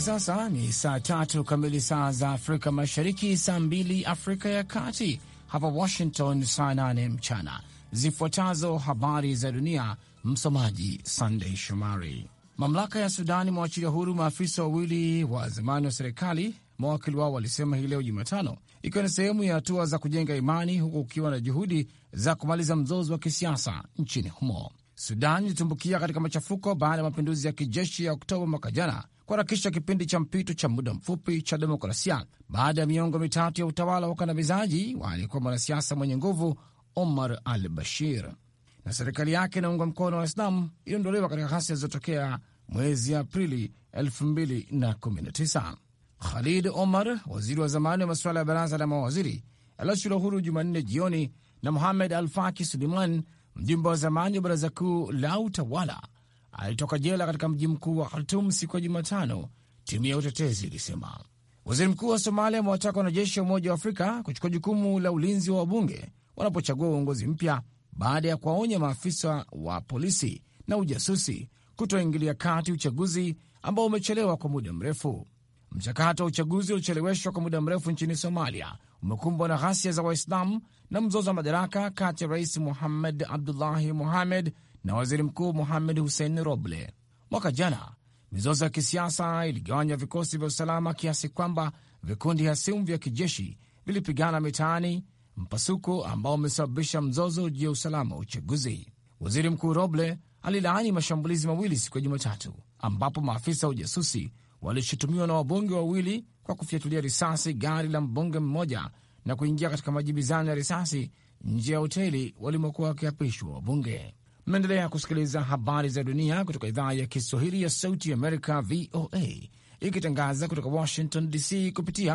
sasa ni saa 3 kamili saa za Afrika Mashariki, saa 2 Afrika ya Kati, hapa Washington saa 8 mchana. Zifuatazo habari za dunia, msomaji Sunday Shomari. Mamlaka ya Sudani mwachilia huru maafisa wawili wa zamani wa serikali, mawakili wao walisema hii leo Jumatano, ikiwa ni sehemu ya hatua za kujenga imani, huku ukiwa na juhudi za kumaliza mzozo wa kisiasa nchini humo. Sudan ilitumbukia katika machafuko baada ya mapinduzi ya kijeshi ya Oktoba mwaka jana kuharakisha kipindi cha mpito cha muda mfupi cha demokrasia baada ya miongo mitatu ya utawala wa ukandamizaji wa aliyekuwa mwanasiasa mwenye nguvu Omar al-Bashir. Na serikali yake inaunga mkono wa Waislamu iliondolewa katika ghasia zilizotokea mwezi Aprili 2019. Khalid Omar, waziri wa zamani wa masuala ya baraza la mawaziri, aliachiliwa huru Jumanne jioni, na Muhamed Al-Faki Suleiman, mjumbe wa zamani wa baraza kuu la utawala, alitoka jela katika mji mkuu wa Khartoum siku ya Jumatano, timu ya utetezi ilisema. Waziri mkuu wa Somalia amewataka wanajeshi wa Umoja wa Afrika kuchukua jukumu la ulinzi wa wabunge wanapochagua uongozi mpya, baada ya kuwaonya maafisa wa polisi na ujasusi kutoingilia kati uchaguzi ambao umechelewa kwa muda mrefu. Mchakato wa uchaguzi uliocheleweshwa kwa muda mrefu nchini Somalia umekumbwa na ghasia za Waislamu na mzozo wa madaraka kati ya Rais Mohamed Abdullahi Mohamed na waziri mkuu Mohamed Hussein Roble. Mwaka jana mizozo ya kisiasa iligawanya vikosi vya usalama kiasi kwamba vikundi hasimu vya kijeshi vilipigana mitaani, mpasuko ambao umesababisha mzozo juu ya usalama wa uchaguzi. Waziri mkuu Roble alilaani mashambulizi mawili siku ya Jumatatu, ambapo maafisa wa ujasusi walishutumiwa na wabunge wawili kwa kufyatulia risasi gari la mbunge mmoja na kuingia katika majibizano ya risasi nje ya hoteli walimokuwa wakiapishwa wabunge. Mnaendelea kusikiliza habari za dunia kutoka idhaa ya Kiswahili ya Sauti Amerika, VOA, ikitangaza kutoka Washington DC kupitia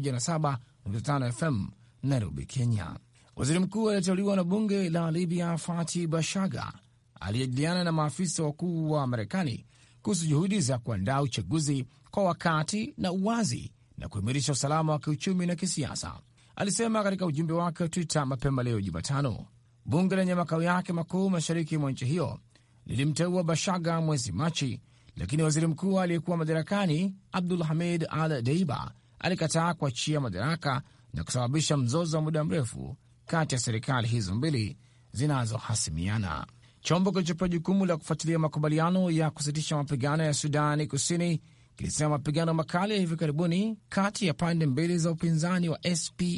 107.5 FM Nairobi, Kenya. Waziri mkuu aliyeteuliwa na bunge la Libya Fati Bashaga aliyejadiliana na maafisa wakuu wa Marekani kuhusu juhudi za kuandaa uchaguzi kwa wakati na uwazi na kuimarisha usalama wa kiuchumi na kisiasa. Alisema katika ujumbe wake wa Twitter mapema leo Jumatano. Bunge lenye makao yake makuu mashariki mwa nchi hiyo lilimteua Bashaga mwezi Machi, lakini waziri mkuu aliyekuwa madarakani Abdul Hamid Al Deiba alikataa kuachia madaraka na kusababisha mzozo wa muda mrefu kati ya serikali hizo mbili zinazohasimiana. Chombo kilichopewa jukumu la kufuatilia makubaliano ya kusitisha mapigano ya Sudani Kusini kilisema mapigano makali ya hivi karibuni kati ya pande mbili za upinzani wa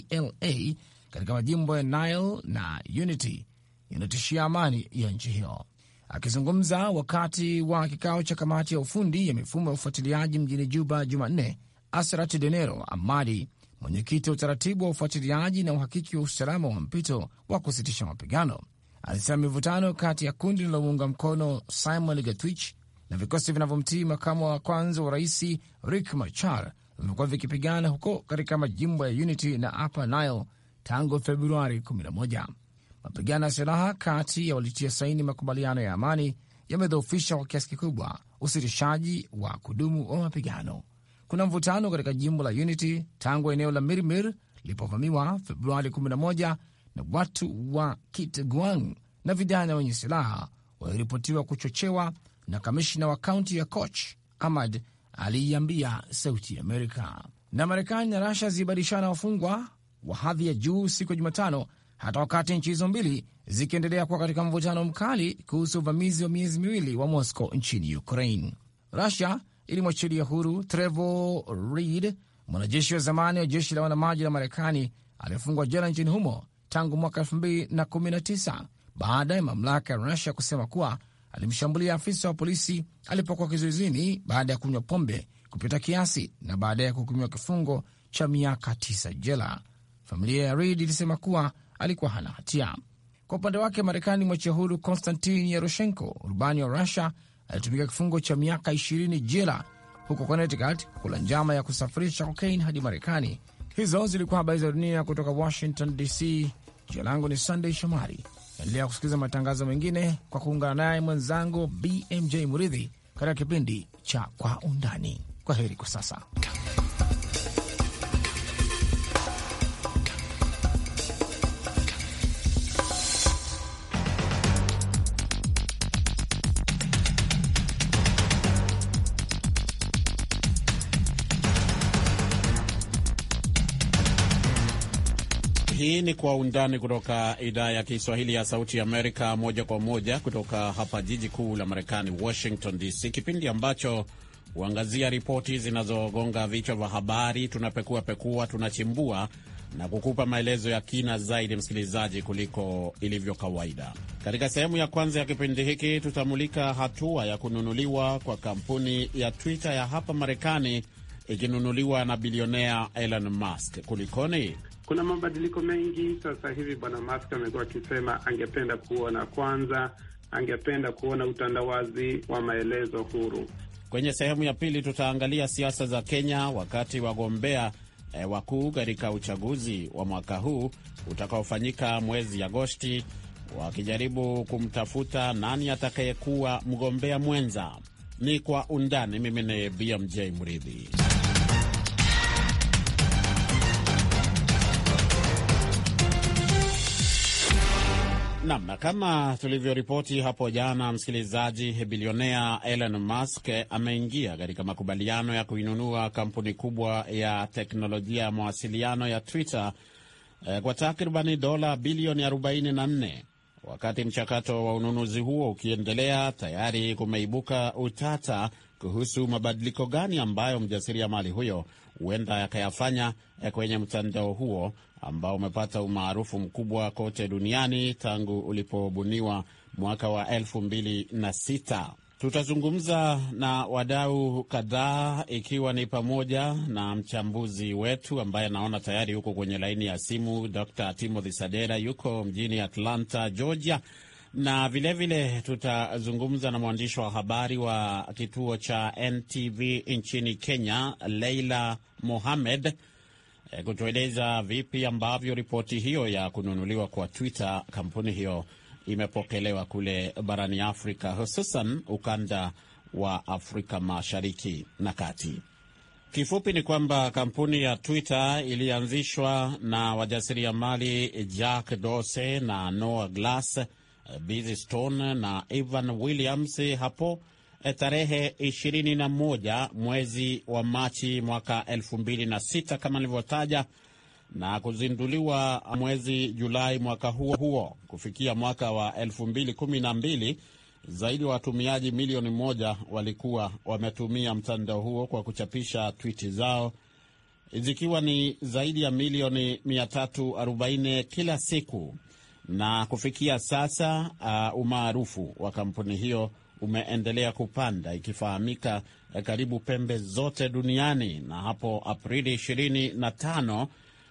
SPLA katika majimbo ya Nile na Unity yanatishia amani ya nchi hiyo. Akizungumza wakati wa kikao cha kamati ya ufundi ya mifumo ya ufuatiliaji mjini Juba Jumanne, Asrat Denero Amadi, mwenyekiti wa utaratibu wa ufuatiliaji na uhakiki wa usalama wa mpito wa kusitisha mapigano, alisema mivutano kati ya kundi linalomuunga mkono Simon Gatwich na vikosi vinavyomtii makamu wa kwanza wa rais Riek Machar vimekuwa vikipigana huko katika majimbo ya Unity na Upper Nile tangu Februari 11. Mapigano ya silaha kati ya walitia saini makubaliano ya amani yamedhoofisha kwa kiasi kikubwa usitishaji wa kudumu wa mapigano. Kuna mvutano katika jimbo la Unity tangu eneo la Mirmir lilipovamiwa Februari 11 na watu wa Kitgwang na vijana wenye silaha waliripotiwa kuchochewa, na kamishna wa kaunti ya Koch Ahmad aliiambia Sauti Amerika. Na Marekani na Russia zilibadilishana wafungwa wa hadhi ya juu siku ya Jumatano, hata wakati nchi hizo mbili zikiendelea kuwa katika mvutano mkali kuhusu uvamizi wa miezi miwili wa Moscow nchini Ukraine. Russia ilimwachilia huru Trevor Reed, mwanajeshi wa zamani wa jeshi la wanamaji la Marekani aliyefungwa jela nchini humo tangu mwaka 2019 baada ya mamlaka ya Russia kusema kuwa alimshambulia afisa wa polisi alipokuwa kizuizini baada ya kunywa pombe kupita kiasi na baadaye ya kuhukumiwa kifungo cha miaka 9 jela. Familia ya Reed ilisema kuwa alikuwa hana hatia. Kwa upande wake, Marekani mwachia huru Konstantin Yaroshenko, rubani wa Russia alitumika kifungo cha miaka 20 jela huko Connecticut kula njama ya kusafirisha kokaini hadi Marekani. Hizo zilikuwa habari za dunia kutoka Washington DC. Jina langu ni Sunday Shomari. Endelea kusikiliza matangazo mengine kwa kuungana naye mwenzangu BMJ Muridhi katika kipindi cha Kwa Undani. Kwa heri kwa sasa. Hii ni Kwa Undani kutoka idhaa ya Kiswahili ya Sauti ya Amerika, moja kwa moja kutoka hapa jiji kuu la Marekani, Washington DC, kipindi ambacho huangazia ripoti zinazogonga vichwa vya habari. Tunapekua, tunachimbua na kukupa maelezo ya kina zaidi, msikilizaji, kuliko ilivyo kawaida. Katika sehemu ya kwanza ya kipindi hiki tutamulika hatua ya kununuliwa kwa kampuni ya Twitter ya hapa Marekani, ikinunuliwa na bilionea Elon Musk. Kulikoni? Kuna mabadiliko mengi sasa hivi. Bwana Musk amekuwa akisema angependa kuona kwanza, angependa kuona utandawazi wa maelezo huru. Kwenye sehemu ya pili tutaangalia siasa za Kenya wakati wagombea wakuu katika uchaguzi wa mwaka huu utakaofanyika mwezi Agosti, wakijaribu kumtafuta nani atakayekuwa mgombea mwenza. Ni Kwa Undani. Mimi ni BMJ Mridhi. Naam, kama tulivyoripoti hapo jana, msikilizaji, bilionea Elon Musk ameingia katika makubaliano ya kuinunua kampuni kubwa ya teknolojia ya mawasiliano ya Twitter kwa takribani dola bilioni 44. Wakati mchakato wa ununuzi huo ukiendelea, tayari kumeibuka utata kuhusu mabadiliko gani ambayo mjasiriamali huyo huenda yakayafanya kwenye mtandao huo ambao umepata umaarufu mkubwa kote duniani tangu ulipobuniwa mwaka wa 2006. Tutazungumza na wadau kadhaa, ikiwa ni pamoja na mchambuzi wetu ambaye naona tayari yuko kwenye laini ya simu, Dr. Timothy Sadera, yuko mjini Atlanta, Georgia, na vilevile tutazungumza na mwandishi wa habari wa kituo cha NTV nchini Kenya, Leila Mohamed, kutueleza vipi ambavyo ripoti hiyo ya kununuliwa kwa Twitter, kampuni hiyo, imepokelewa kule barani Afrika, hususan ukanda wa Afrika Mashariki na Kati. Kifupi ni kwamba kampuni ya Twitter ilianzishwa na wajasiriamali Jack Dorsey na Noah Glass, Busy Stone na Evan Williams hapo tarehe 21 mwezi wa Machi mwaka 2006 kama nilivyotaja, na kuzinduliwa mwezi Julai mwaka huo. Kufikia mwaka wa 2012, zaidi ya watumiaji milioni 1 walikuwa wametumia mtandao huo kwa kuchapisha twiti zao, zikiwa ni zaidi ya milioni 340 kila siku. Na kufikia sasa umaarufu wa kampuni hiyo umeendelea kupanda, ikifahamika karibu pembe zote duniani. Na hapo Aprili 25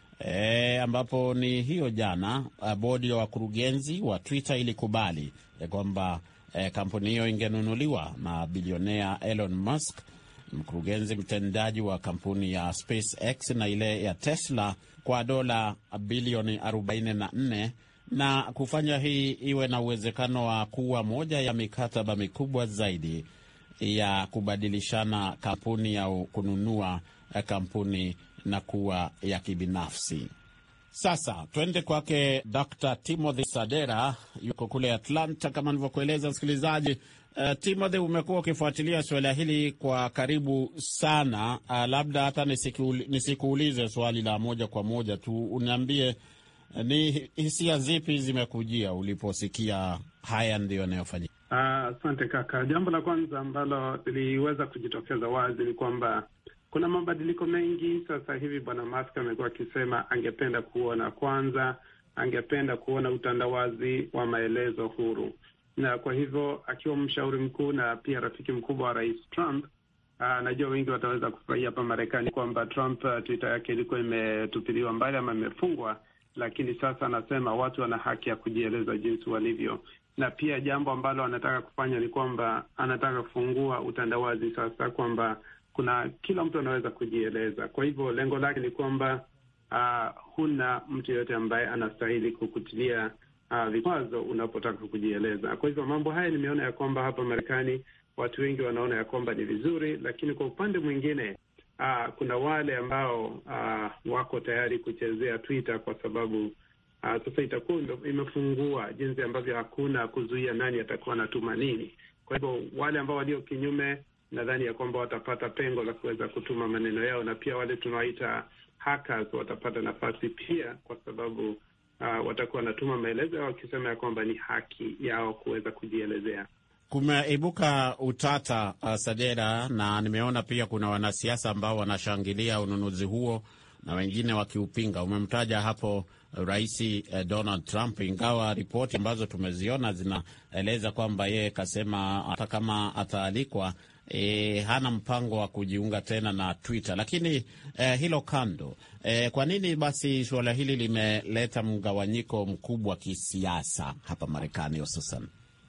ambapo ni hiyo jana, bodi ya wakurugenzi wa Twitter ilikubali kwamba kampuni hiyo ingenunuliwa na bilionea Elon Musk, mkurugenzi mtendaji wa kampuni ya SpaceX na ile ya Tesla, kwa dola bilioni 44, na kufanya hii iwe na uwezekano wa kuwa moja ya mikataba mikubwa zaidi ya kubadilishana kampuni au kununua kampuni na kuwa ya kibinafsi. Sasa twende kwake Dr. Timothy Sadera, yuko kule Atlanta kama nilivyokueleza msikilizaji. Timothy, umekuwa ukifuatilia suala hili kwa karibu sana. Labda hata nisikuulize swali la moja kwa moja tu, uniambie ni hisia zipi zimekujia uliposikia haya ndio yanayofanyika? Asante kaka. Jambo la kwanza ambalo liliweza kujitokeza wazi ni kwamba kuna mabadiliko mengi sasa hivi. Bwana Musk amekuwa akisema angependa kuona kwanza, angependa kuona utandawazi wa maelezo huru, na kwa hivyo akiwa mshauri mkuu na pia rafiki mkubwa wa Rais Trump, najua wengi wataweza kufurahia hapa Marekani kwamba Trump Twitter yake ilikuwa imetupiliwa mbali ama imefungwa, lakini sasa anasema watu wana haki ya kujieleza jinsi walivyo. Na pia jambo ambalo anataka kufanya ni kwamba anataka kufungua utandawazi sasa, kwamba kuna kila mtu anaweza kujieleza. Kwa hivyo lengo lake ni kwamba huna mtu yote ambaye anastahili kukutilia vikwazo unapotaka kujieleza. Kwa hivyo mambo haya nimeona ya kwamba hapa Marekani watu wengi wanaona ya kwamba ni vizuri, lakini kwa upande mwingine kuna wale ambao wako tayari kuchezea Twitter kwa sababu sasa itakuwa imefungua jinsi ambavyo hakuna kuzuia nani atakuwa anatuma nini. Kwa hivyo wale ambao walio kinyume, nadhani ya kwamba watapata pengo la kuweza kutuma maneno yao, na pia wale tunawaita hackers watapata nafasi pia, kwa sababu watakuwa wanatuma maelezo yao wakisema ya kwamba ni haki yao kuweza kujielezea. Kumeibuka utata Sadera, na nimeona pia kuna wanasiasa ambao wanashangilia ununuzi huo na wengine wakiupinga. Umemtaja hapo Rais Donald Trump, ingawa ripoti ambazo tumeziona zinaeleza kwamba yeye kasema hata kama ataalikwa hana mpango wa kujiunga tena na Twitter. Lakini hilo kando, kwa nini basi suala hili limeleta mgawanyiko mkubwa kisiasa hapa Marekani hususan?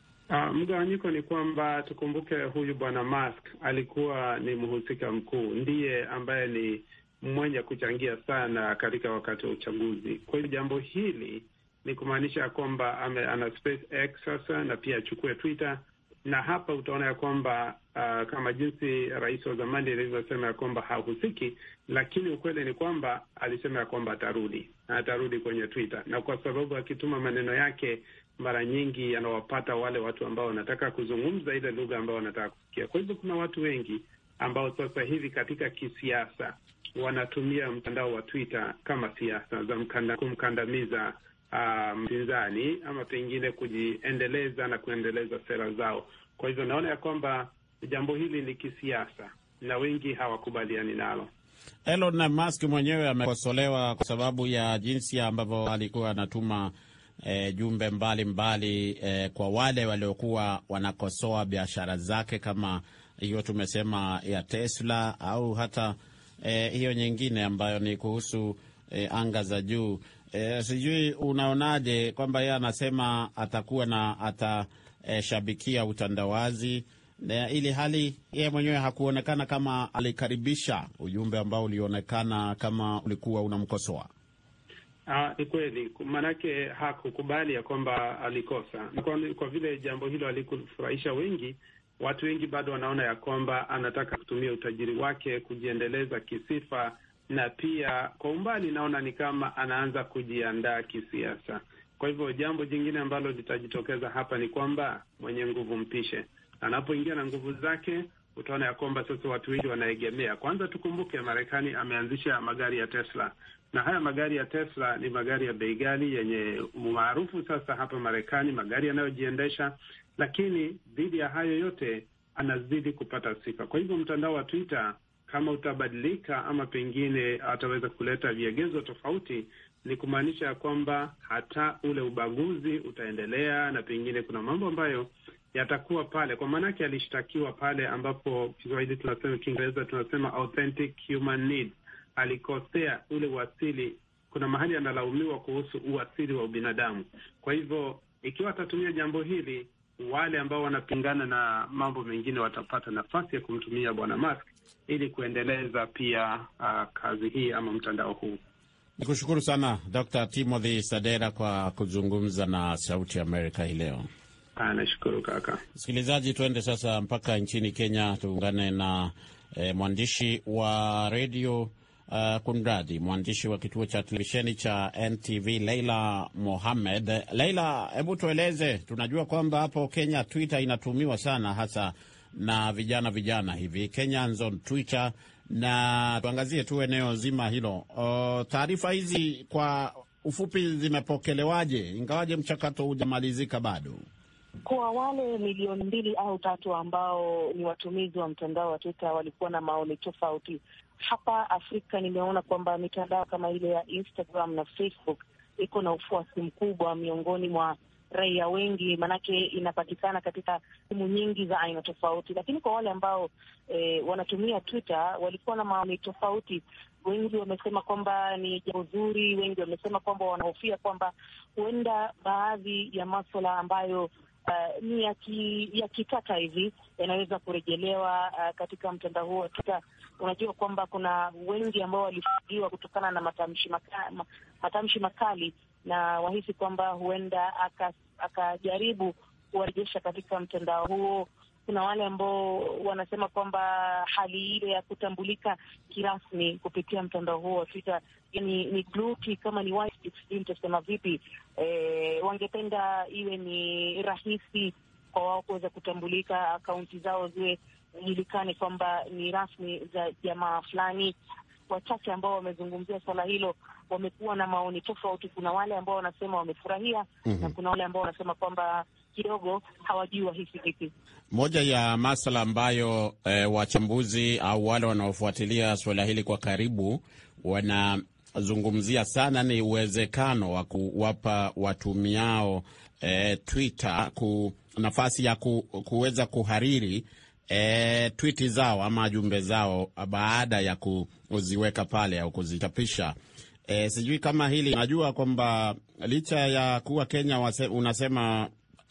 Mgawanyiko ni kwamba tukumbuke huyu bwana Musk alikuwa ni mhusika mkuu, ndiye ambaye ni mwenye kuchangia sana katika wakati wa uchaguzi. Kwa hiyo jambo hili ni kumaanisha kwamba ana SpaceX sasa na pia achukue Twitter, na hapa utaona ya kwamba kama jinsi rais wa zamani alivyosema ya kwamba hahusiki, lakini ukweli ni kwamba alisema ya kwamba atarudi kwenye Twitter, na kwa sababu akituma maneno yake mara nyingi yanawapata wale watu ambao wanataka kuzungumza ile lugha ambao wanataka kusikia. Kwa hivyo kuna watu wengi ambao sasa hivi katika kisiasa wanatumia mtandao wa Twitter kama siasa za kumkandamiza mpinzani ama pengine kujiendeleza na kuendeleza sera zao. Kwa hivyo naona ya kwamba jambo hili ni kisiasa na wengi hawakubaliani nalo. Elon Musk mwenyewe amekosolewa kwa sababu ya jinsi ambavyo alikuwa anatuma jumbe mbalimbali kwa wale waliokuwa wanakosoa biashara zake, kama hiyo tumesema ya Tesla au hata hiyo nyingine ambayo ni kuhusu anga za juu. Sijui unaonaje kwamba yeye anasema atakuwa na atashabikia utandawazi, ili hali yeye mwenyewe hakuonekana kama alikaribisha ujumbe ambao ulionekana kama ulikuwa unamkosoa. Ni kweli, manake hakukubali ya kwamba alikosa. Kwa vile jambo hilo alikufurahisha wengi, watu wengi bado wanaona ya kwamba anataka kutumia utajiri wake kujiendeleza kisifa, na pia kwa umbali naona ni kama anaanza kujiandaa kisiasa. Kwa hivyo jambo jingine ambalo litajitokeza hapa ni kwamba mwenye nguvu mpishe. Anapoingia na nguvu zake, utaona ya kwamba sasa watu wengi wanaegemea. Kwanza tukumbuke Marekani ameanzisha magari ya Tesla, na haya magari ya Tesla ni magari ya bei ghali yenye maarufu sasa hapa Marekani, magari yanayojiendesha, lakini dhidi ya hayo yote anazidi kupata sifa. Kwa hivyo mtandao wa Twitter kama utabadilika ama pengine ataweza kuleta viegezo tofauti, ni kumaanisha ya kwamba hata ule ubaguzi utaendelea, na pengine kuna mambo ambayo yatakuwa pale. Kwa maanake alishtakiwa pale ambapo Kiswahili tunasema, Kiingereza tunasema authentic human need. Alikosea ule uasili, kuna mahali analaumiwa kuhusu uasili wa ubinadamu. Kwa hivyo ikiwa atatumia jambo hili, wale ambao wanapingana na mambo mengine watapata nafasi ya kumtumia bwana Musk ili kuendeleza pia kazi hii ama mtandao huu. Nikushukuru sana Dr. Timothy Sadera kwa kuzungumza na Sauti ya Amerika hii leo. Nashukuru kaka. Msikilizaji, tuende sasa mpaka nchini Kenya, tuungane na mwandishi wa redio mwandishi wa kituo cha televisheni cha NTV Leila Mohamed. Leila, hebu tueleze, tunajua kwamba hapo Kenya Twitter inatumiwa sana hasa na vijana hivi, Kenyans on Twitter, na tuangazie tu eneo zima hilo. Taarifa hizi kwa ufupi zimepokelewaje, ingawaje mchakato hujamalizika bado? Kwa wale milioni 2 au 3 ambao ni watumizi wa mtandao wa Twitter walikuwa na maoni tofauti. Hapa Afrika nimeona kwamba mitandao kama ile ya Instagram na Facebook iko na ufuasi mkubwa miongoni mwa raia wengi, manake inapatikana katika simu nyingi za aina tofauti. Lakini kwa wale ambao wanatumia Twitter walikuwa na maoni tofauti. Wengi wamesema kwamba ni jambo zuri, wengi wamesema kwamba wanahofia kwamba huenda baadhi ya masuala ambayo ni ya kitata hivi yanaweza kurejelewa katika mtandao huo. Unajua kwamba kuna wengi ambao walifungiwa kutokana na matamshi makali, na wahisi kwamba huenda akajaribu kuwarejesha katika mtandao huo. Kuna wale ambao wanasema kwamba hali ile ya kutambulika kirasmi kupitia mtandao huo wa Twitter ni gluti, kama ni white, nitasema vipi, wangependa iwe ni rahisi kwa wao kuweza kutambulika, akaunti zao ziwe zijulikane kwamba ni rasmi za jamaa fulani. wachache ambao wamezungumzia swala hilo wamekuwa na maoni tofauti. Kuna wale ambao wanasema wamefurahia na kuna wale ambao wanasema kwamba kidogo hawajui wahisi vipi. Moja ya masuala ambayo wachambuzi au wale wanaofuatilia suala hili kwa karibu wanazungumzia sana ni uwezekano wa kuwapa watumiao Twitter nafasi ya kuweza kuhariri tweet zao ama jumbe zao baada ya kuziweka pale au kuzichapisha. Sijui kama hili, najua kwamba licha ya kuwa Kenya unasema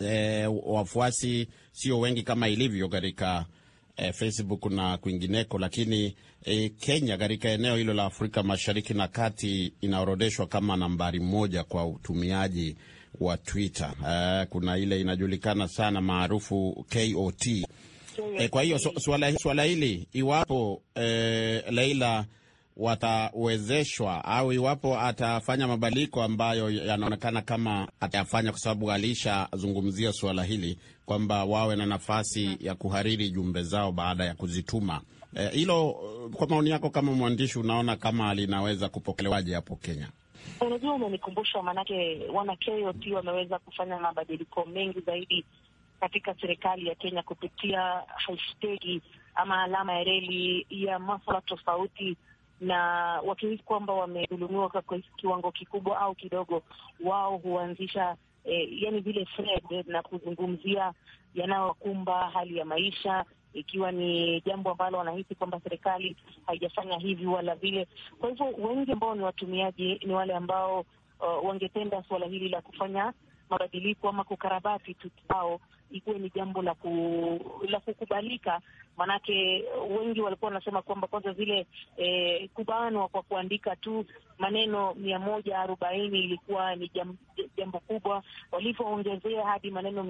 wafuasi sio wengi kama ilivyo katika Facebook na kwingineko, lakini Kenya katika eneo hilo la Afrika Mashariki na Kati inaorodeshwa kama nambari 1 kwa utumiaji wa Twitter. Kuna ile inajulikana sana maarufu KOT. Kwa hiyo swala hili iwapo Leila watawezeshwa au iwapo atafanya mabadiliko ambayo yanaonekana kama atayafanya, kwa sababu alishazungumzia swala hili kwamba wawe na nafasi ya kuhariri jumbe zao baada ya kuzituma. Hilo kwa maoni yako kama mwandishi unaona kama linaweza kupokelewaje hapo Kenya? Unajua, umenikumbusha, maanake wana KOT wameweza kufanya mabadiliko mengi zaidi katika serikali ya Kenya kupitia hashtag ama alama ya reli ya masuala tofauti, na wakihisi kwamba wamedhulumiwa kwa kiwango kikubwa au kidogo, wao huanzisha yani vile thread na kuzungumzia yanayokumba hali ya maisha, ikiwa ni jambo ambalo wanahisi kwamba serikali haijafanya hivi wala vile. Kwa hivyo wengi ambao ni watumiaji ni wale ambao wangependa suala hili la kufanya mabadiliko ama kukarabati tutao ikuwe ni jambo la kukubalika. Manake wengi walikuwa wanasema kwamba kwanza zile kubanwa kwa kuandika tu maneno 140 ilikuwa ni jambo kubwa. Walipoongezea hadi maneno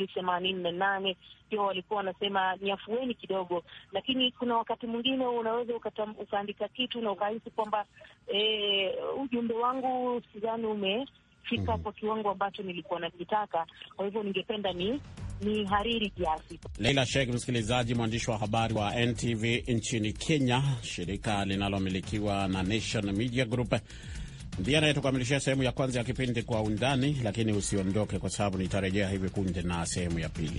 288 pia walikuwa wanasema ni afueni kidogo. Lakini kuna wakati mwingine unaweza ukaandika kitu na ukahisi kwamba ujumbe wangu sidhani umefika kwa kiwango ambacho nilikuwa nakitaka. Kwa hivyo ningependa ni hariri kiasi. Leila Sheikh, msikilizaji, mwandishi wa habari wa NTV nchini Kenya, shirika linalomilikiwa na Nation Media Group, ndiye anayetukamilishia sehemu ya kwanza ya kipindi Kwa Undani, lakini usiondoke kwa sababu nitarejea hivi punde na sehemu ya pili.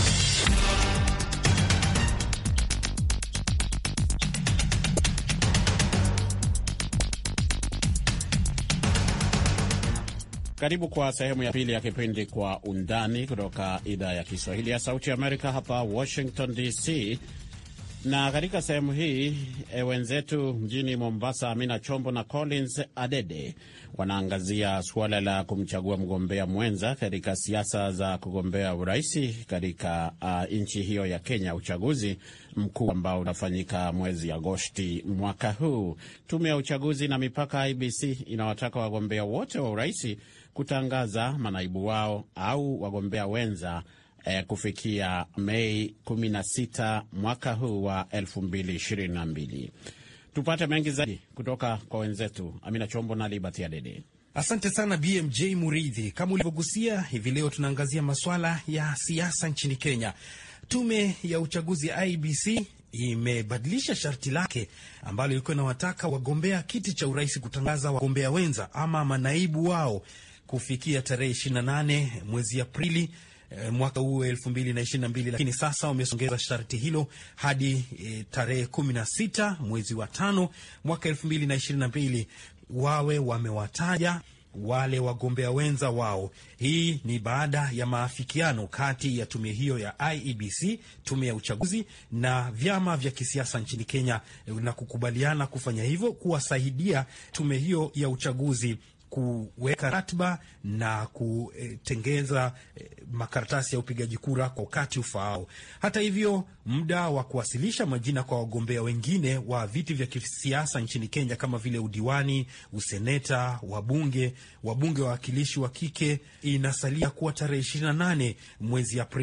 Karibu kwa sehemu ya pili ya kipindi Kwa Undani kutoka idhaa ya Kiswahili ya Sauti ya Amerika hapa Washington DC. Na katika sehemu hii wenzetu mjini Mombasa, Amina Chombo na Collins Adede, wanaangazia suala la kumchagua mgombea mwenza katika siasa za kugombea uraisi katika nchi hiyo ya Kenya, uchaguzi mkuu ambao unafanyika mwezi Agosti mwaka huu. Tume ya uchaguzi na mipaka IBC inawataka wagombea wote wa uraisi kutangaza manaibu wao au wagombea wenza kufikia Mei 16 mwaka huu wa 2022. Tupate mengi zaidi kutoka kwa wenzetu Amina Chombo na Liberty Adede. Asante sana BMJ Muridhi. Kama ulivyogusia, hivi leo tunaangazia masuala ya siasa nchini Kenya. Tume ya uchaguzi IBC imebadilisha sharti lake ambalo ilikuwa inawataka wagombea kiti cha urais kutangaza wagombea wenza ama manaibu wao kufikia tarehe 28 mwezi Aprili mwaka huu 2022, lakini sasa wamesongeza sharti hilo hadi tarehe 16 mwezi wa 5 mwaka 2022 wawe wamewataja wale wagombea wenza wao. Hii ni baada ya maafikiano kati ya tume hiyo ya IEBC, tume ya uchaguzi, na vyama vya kisiasa nchini Kenya, na kukubaliana kufanya hivyo kuwasaidia tume hiyo ya uchaguzi kuweka ratiba na kutengeza makaratasi ya upigaji kura kwa wakati ufaao. Hata hivyo, muda wa kuwasilisha majina kwa wagombea wengine wa viti vya kisiasa nchini Kenya kama vile udiwani, useneta, wabunge wawakilishi wa kike inasalia kuwa tarehe 28 mwezi Aprili.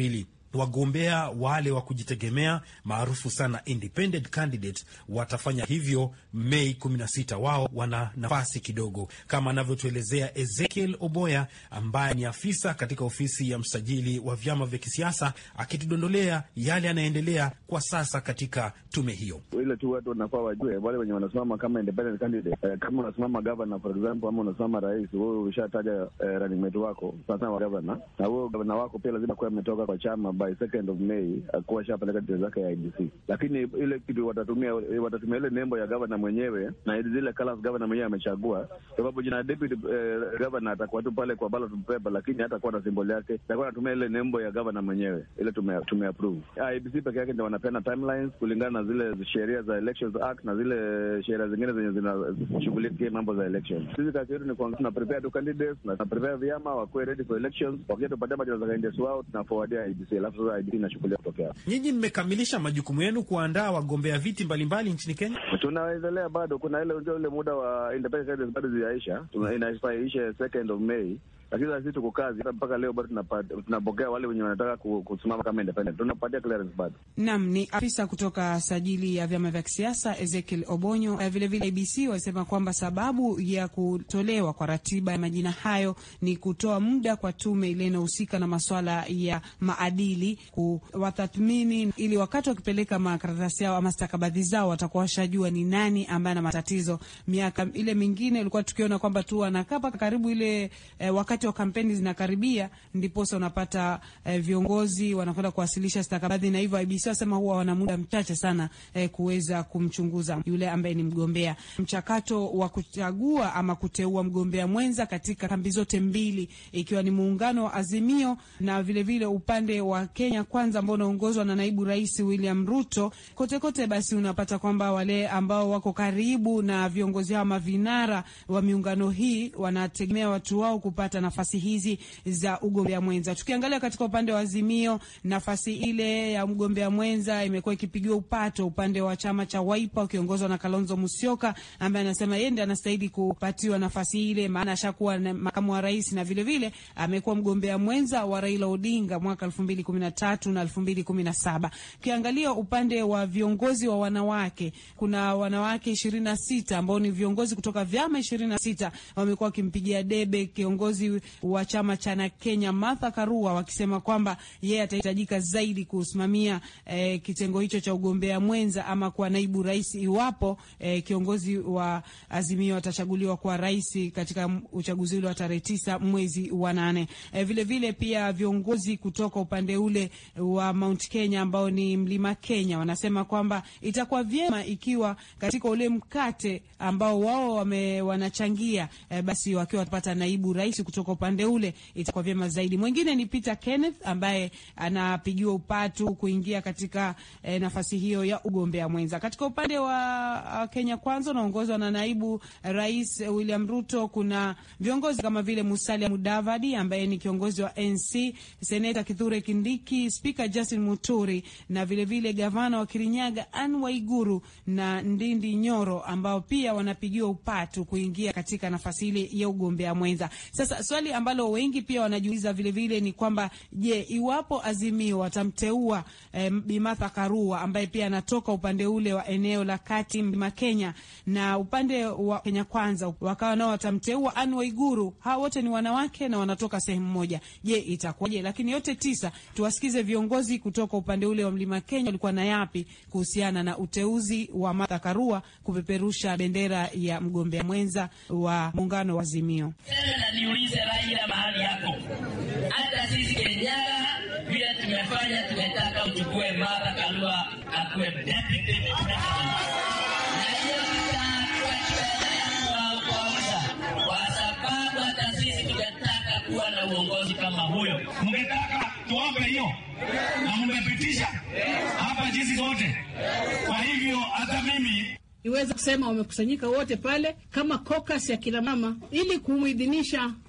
wagombea wale wa kujitegemea maarufu sana independent candidate watafanya hivyo Mei 16. Wao wana nafasi kidogo, kama anavyotuelezea Ezekiel Oboya ambaye ni afisa katika ofisi ya msajili wa vyama vya kisiasa, akitudondolea yale yanaendelea kwa sasa katika tume hiyo. Ile tu watu wanafaa wajue, wale wenye wanasimama kama independent candidate, kama unasimama governor for example, ama unasimama rais, wewe umeshataja running mate wako sasa wa governor, na wewe governor wako pia lazima kuwa ametoka kwa chama by 2nd of May, akuwa shapeleka details zake ya IBC. Lakini ile kitu watatumia ile nembo ya governor mwenyewe na zile colors governor mwenyewe amechagua, sababu jina deputy governor atakuwa tu pale kwa ballot paper, lakini hata kwa na symbol yake atakuwa anatumia ile nembo ya governor mwenyewe. Ile tumeapprove. IBC peke yake ndio wanapeana timelines kulingana na zile sheria za Elections Act na zile sheria zingine zenye zinashughulikia mambo za elections. Sisi kazi yetu ni tuna prepare to candidates na prepare vyama wakuwe ready for elections. Wakati tupate majina za candidates wao tunaforwardia IBC, alafu sasa IBC inashughulikia kutokea. Nyinyi mmekamilisha majukumu yenu kuandaa wagombea viti mbalimbali nchini Kenya? Tunaendelea bado, kuna ile muda wa independent candidates bado ziaisha, inaisha 2nd of May. Lakini sisi tuko kazi hata mpaka leo bado tunapokea wale wenye wanataka kusimama kama independent. Tunapatia clearance bado. Naam, ni afisa kutoka sajili ya vyama vya kisiasa Ezekiel Obonyo. Vile vile IBC wasema kwamba sababu ya kutolewa kwa ratiba ya majina hayo ni kutoa muda kwa tume ile inayohusika na masuala ya maadili kuwatathmini, ili wakati wakipeleka makaratasi yao ama stakabadhi zao watakuwa washajua ni nani ambaye ana matatizo. Miaka ile mingine ilikuwa tukiona kwamba tu anakapa karibu ile wakati wa kampeni zinakaribia ndipo sasa unapata viongozi wanakwenda kuwasilisha stakabadhi, na hivyo IBC wasema huwa wana muda mchache sana kuweza kumchunguza yule ambaye ni mgombea. Mchakato wa kuchagua ama kuteua mgombea mwenza katika kambi zote mbili, ikiwa ni muungano wa Azimio na vile vile upande wa Kenya Kwanza ambao unaongozwa na naibu rais William Ruto, kote basi unapata kwamba wale ambao wako karibu na viongozi hao mavinara wa miungano hii wanategemea watu wao kupata nafasi hizi za ugombea mwenza. Tukiangalia katika upande wa Azimio, nafasi ile ya mgombea mwenza imekuwa ikipigiwa upato upande wa chama cha Wiper ukiongozwa na Kalonzo Musyoka, ambaye anasema yeye ndiye anastahili kupatiwa nafasi ile, maana ashakuwa makamu wa rais na vile vile amekuwa mgombea mwenza wa Raila Odinga mwaka 2013 na 2017. Ukiangalia upande wa viongozi wa wanawake, kuna wanawake 26 ambao ni viongozi kutoka vyama 26 wamekuwa wakimpigia debe kiongozi wa chama cha Kenya Martha Karua, wakisema kwamba yeye atahitajika zaidi kusimamia kitengo hicho cha ugombea mwenza ama kwa naibu rais iwapo kiongozi wa Azimio atachaguliwa kwa rais katika uchaguzi ule wa tarehe 9 mwezi wa 8. Vile vile pia viongozi kutoka upande ule wa Mount Kenya ambao ni Mlima Kenya wanasema kwamba itakuwa vyema ikiwa katika ule mkate ambao wao wanachangia basi wakiwa watapata naibu rais kutoka upande ule itakuwa vyema zaidi. Mwingine ni Peter Kenneth ambaye anapigiwa upatu kuingia katika nafasi hiyo ya ugombea mwenza. Katika upande wa Kenya Kwanza unaongozwa na naibu rais William Ruto, kuna viongozi kama vile Musalia Mudavadi ambaye ni kiongozi wa NC, Seneta Kithure Kindiki, Speaker Justin Muturi na vile vile gavana wa Kirinyaga Anne Waiguru na Ndindi Nyoro ambao pia wanapigiwa upatu kuingia katika nafasi ile ya ugombea mwenza. Sasa swali ambalo wengi pia wanajiuliza vile vile ni kwamba je, iwapo Azimio watamteua Bi Martha Karua ambaye pia anatoka upande ule wa eneo la kati Mlima Kenya, na upande wa Kenya Kwanza wakawa nao watamteua Anne Waiguru, hao wote ni wanawake na wanatoka sehemu moja, je itakuwaje? Lakini yote 9 tuwasikize viongozi kutoka upande ule wa Mlima Kenya walikuwa na yapi kuhusiana na uteuzi wa Martha Karua kupeperusha bendera ya mgombea mwenza wa muungano wa Azimio. Niulize Raila mahali yako. Hata sisi Kenyaga vile tumefanya, tumetaka uchukue Martha Karua akuwe deputy president. Na hiyo kwa sababu hata sisi tumetaka kuwa na uongozi kama huyo. Mngetaka tuombe hiyo na mmepitisha hapa jinsi zote. Kwa hivyo hata mimi iweza kusema wamekusanyika wote pale kama caucus ya kila mama ili kumuidhinisha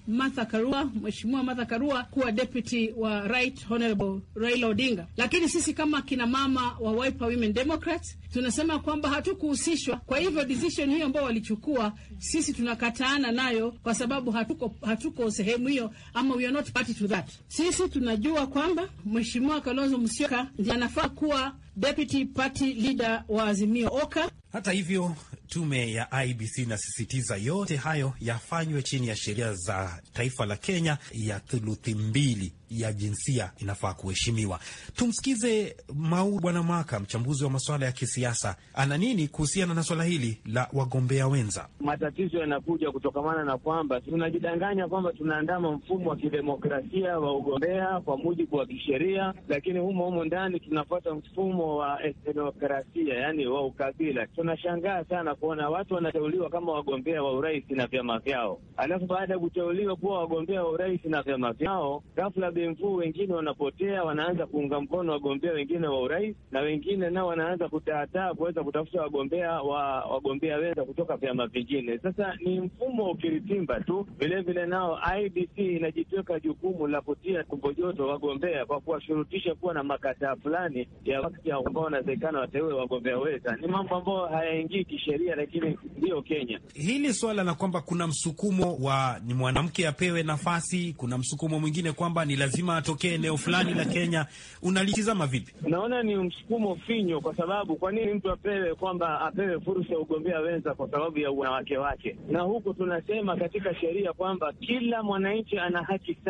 Mheshimiwa Martha Karua kuwa deputy wa Right Honorable Raila Odinga. Lakini sisi kama kina mama wa Wiper Women Democrats tunasema kwamba hatukuhusishwa. Kwa hivyo decision hiyo ambao walichukua sisi tunakataana nayo, kwa sababu hatuko sehemu hiyo, ama we are not party to that. Sisi tunajua kwamba Mheshimiwa Kalonzo Musyoka ndiye anafaa kuwa deputy party leader wa Azimio Oka. Hata hivyo, tume ya IEBC inasisitiza yote hayo yafanywe chini ya sheria za taifa la Kenya ya thuluthi mbili ya jinsia inafaa kuheshimiwa. Tumsikize Bwana Maka, mchambuzi wa masuala ya kisiasa, ana nini kuhusiana na swala hili la wagombea wenza. Matatizo yanakuja kutokamana na kwamba tunajidanganya kwamba tunaandama mfumo wa kidemokrasia wa ugombea kwa mujibu wa kisheria, lakini humo ndani tunafuata mfumo wa demokrasia, yani wa ukabila. Tunashangaa sana kuona watu wanateuliwa kama wagombea wa urais na vyama vyao, alafu baada ya kuteuliwa kuwa wagombea wa urais na vyama vyao, ghafla mkuu wengine wanapotea, wanaanza kuunga mkono wagombea wengine wa urais, na wengine nao wanaanza kutaataa kuweza kutafuta wagombea wenza kutoka vyama vingine. Sasa ni mfumo ukiritimba tu. Vile nao IEBC inajitweka jukumu la kutia tumbo joto wagombea kwa kuwashurutisha kuwa na makataa fulani ya wakati ambao wanawezekana wateue wagombea wenza. Ni mambo ambayo hayaingii kisheria, lakini ndio Kenya. Hili swala la kwamba kuna msukumo wa ni mwanamke apewe nafasi, kuna msukumo mwingine kwamba ni lazima atokee eneo fulani la Kenya, unalitizama vipi? Naona ni msukumo finyo, kwa sababu kwa nini mtu apewe fursa ya ugombea wenza kwa sababu ya wanawake wake? Na huku tunasema katika sheria kwamba kila mwananchi ana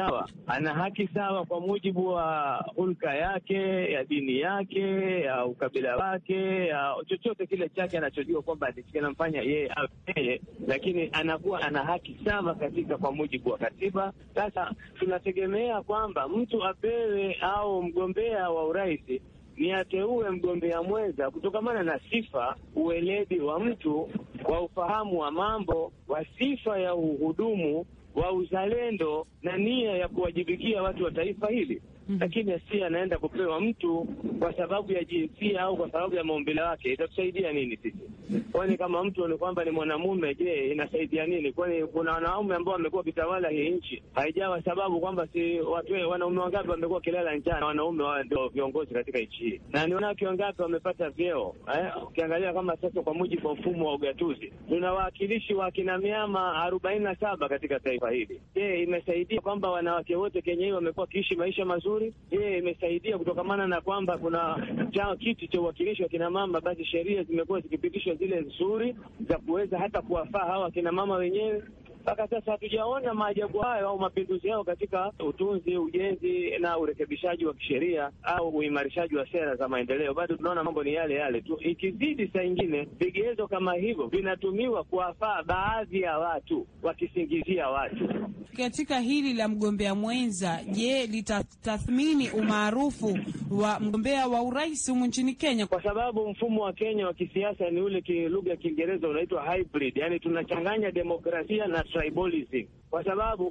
haki sawa kwa mujibu wa hulka yake, ya dini yake, ya ukabila wake, ya chochote kile chake anachojua kwamba kinamfanya yeye awe, lakini anakuwa ana haki sawa katika kwa mujibu wa katiba. Sasa tunategemea kwamba mtu apewe au mgombea wa urais ni ateue mgombea mwenza kutokamana na sifa, ueledi wa mtu, wa ufahamu wa mambo, wa sifa ya uhudumu, wa uzalendo na nia ya kuwajibikia watu wa taifa hili. Lakini si anaenda kupewa mtu kwa sababu ya jinsia au kwa sababu ya maumbile wake. Itatusaidia nini sisi? Kwani kama mtu ni kwamba ni mwanamume, je, inasaidia nini? Kwani kuna wanaume ambao wamekuwa kitawala hii nchi, haijawa sababu kwamba si wanaume wangapi wamekuwa kilala njana, wanaume wao ndio viongozi katika nchi hii, na ni wanawake wangapi wamepata vyeo? Ukiangalia kama sasa kwa mujibu wa mfumo wa ugatuzi tuna wawakilishi wa kina miama 47 katika taifa hili. Je, imesaidia kwamba wanawake wote Kenya hii wamekuwa kiishi maisha mazuri? Imesaidia kutokamana na kwamba kuna kiti cha uwakilishi wa kina mama, basi sheria zimekuwa zikipitishwa zile nzuri za kuweza hata kuwafaa hawa kina mama wenyewe. Mpaka sasa hatujaona maajabu hayo au mapinduzi yao katika utunzi, ujenzi na urekebishaji wa kisheria au uimarishaji wa sera za maendeleo. Bado tunaona mambo ni yale yale tu. Ikizidi saa ingine vigezo kama hivyo vinatumiwa kuwafaa baadhi ya watu, wakisingizia watu. Katika hili la mgombea mwenza, je, litatathmini umaarufu wa mgombea wa urais humu nchini Kenya? Kwa sababu mfumo wa Kenya wa kisiasa ni ule lugha ya Kiingereza unaitwa hybrid, yani tunachanganya demokrasia na tribalism. Kwa sababu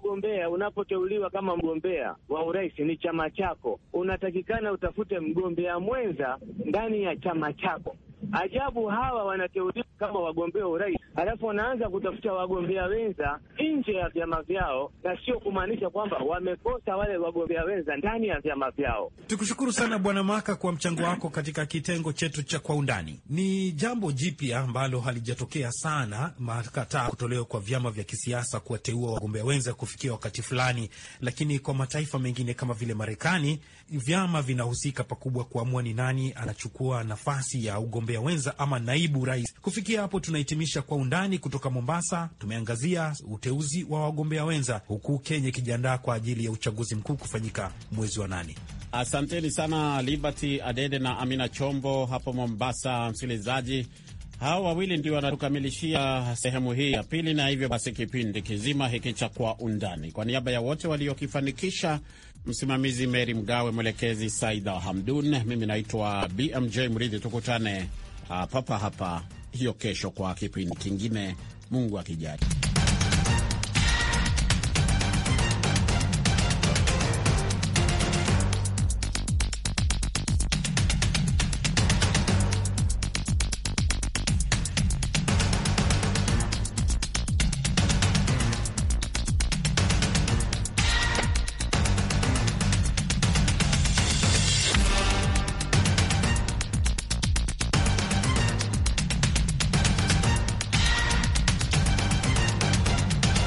unapoteuliwa kama mgombea wa urais ni chama chako, unatakikana utafute mgombea mwenza ndani ya chama chako. Ajabu hawa wanateuliwa kama wagombea urais, halafu wanaanza kutafuta wagombea wenza nje ya vyama vyao, na sio kumaanisha kwamba wamekosa wale wagombea wenza ndani ya vyama vyao. Tukushukuru sana Bwana Maka kwa mchango wako katika kitengo chetu cha Kwa Undani. Ni jambo jipya ambalo halijatokea sana, makataa kutolewa kwa vyama vya kisiasa kuwateua wagombea wenza kufikia wakati fulani, lakini kwa mataifa mengine kama vile Marekani, vyama vinahusika pakubwa kuamua ni nani anachukua nafasi ya ugombea wenza ama naibu rais. Kufikia hapo tunahitimisha Kwa Undani kutoka Mombasa. Tumeangazia uteuzi wa wagombea wenza, huku Kenya ikijiandaa kwa ajili ya uchaguzi mkuu kufanyika mwezi wa 8. Asanteni sana Liberty Adede na Amina Chombo hapo Mombasa. Msikilizaji, hao wawili ndio wanatukamilishia sehemu hii ya pili, na hivyo basi kipindi kizima hiki cha Kwa Undani, kwa niaba ya wote waliokifanikisha, msimamizi Mary Mgawe, mwelekezi Saida Hamdun, mimi naitwa BMJ Mridhi. Tukutane papa hapa hiyo kesho kwa kipindi kingine, Mungu akijali.